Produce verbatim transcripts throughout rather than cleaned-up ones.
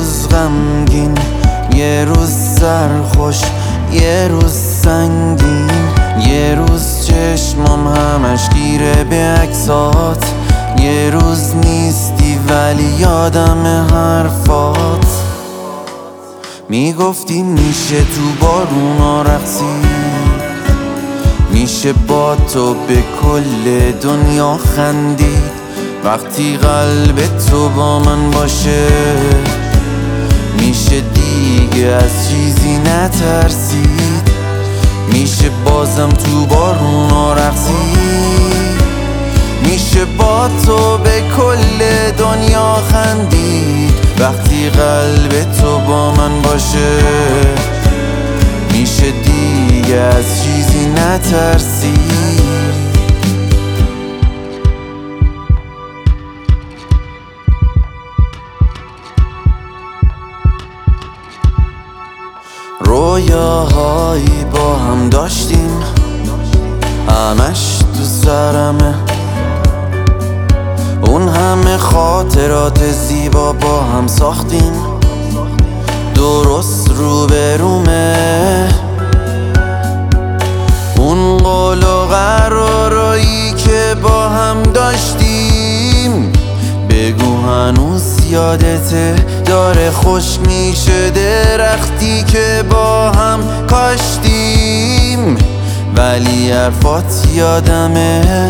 روز غمگین، یه روز سرخوش، یه روز سنگین، یه روز چشمام همش گیره به عکسات، یه روز نیستی ولی یادم حرفات. میگفتی میشه تو بارونا رقصید، میشه با تو به کل دنیا خندید، وقتی قلب تو با من باشه میشه دیگه از چیزی نترسید، میشه بازم تو بارونا رقصید، میشه با تو به کل دنیا خندید، وقتی قلب تو با من باشه میشه دیگه از چیزی نترسید. رویاهایی با هم داشتیم، همش تو سرمه، اون همه خاطرات زیبا با هم ساختیم، درست رو به رومه. اون قول و قرارایی که با هم داشتیم، بگو هنوز یادته؟ داره خوش میشه درختی که با هم کاشتیم، ولی حرفات یادمه.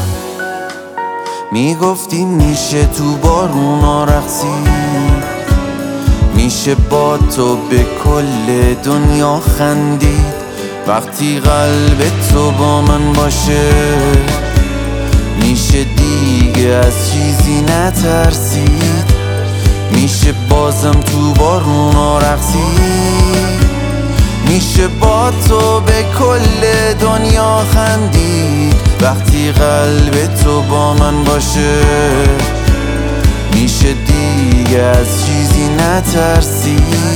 میگفتی میشه تو بارونا رقصید، میشه با تو به کل دنیا خندید، وقتی قلب تو با من باشه میشه دیگه از چیزی نترسید، میشه بازم تو بارونا رقصید، میشه با تو به کل دنیا خندید، وقتی قلب تو با من باشه میشه دیگه از چیزی نترسید.